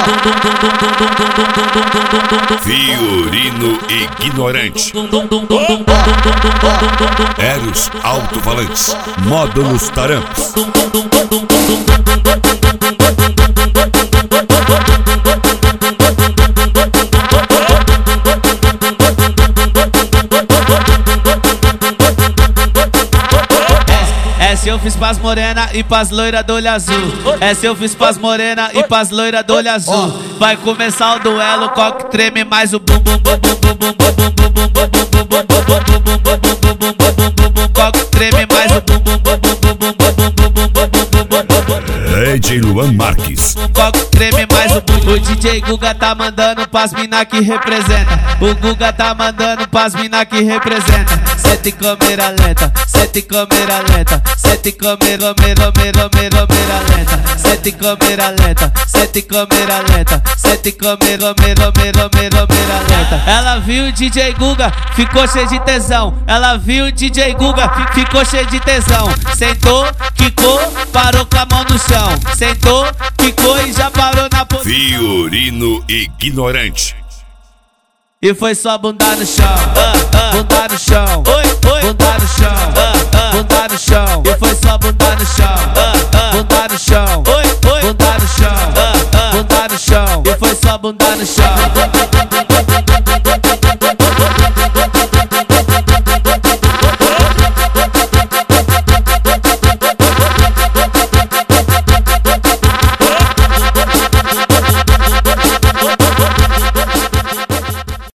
Fiorino Ignorante. Eros Alto-Falantes. Módulos Tarampos. Essa eu fiz pras morena e pras loira do olho azul. Essa eu fiz pras morena e pras loira do olho azul. Vai começar o duelo, qual que treme mais o bum bum bum bum bum bum bum bum bum bum bum bum bum bum bum, qual que treme mais o bum bum bum bum bum bum bum bum bum bum bum. DJ Luan Marques. Qual que treme mais o bum? O DJ Guga tá mandando pras mina que representa. O Guga tá mandando pras mina que representa. Sete câmera lenta, sete câmera lenta, sete câmera lenta, sete câmera lenta, sete câmera lenta, sete câmera lenta. Ela viu o DJ Guga, ficou cheio de tesão. Ela viu o DJ Guga, ficou cheio de tesão. Sentou, quicou, parou com a mão no chão. Sentou, quicou e já parou na posição. Fiorino Ignorante. E foi só bunda no chão, bunda no chão, bunda no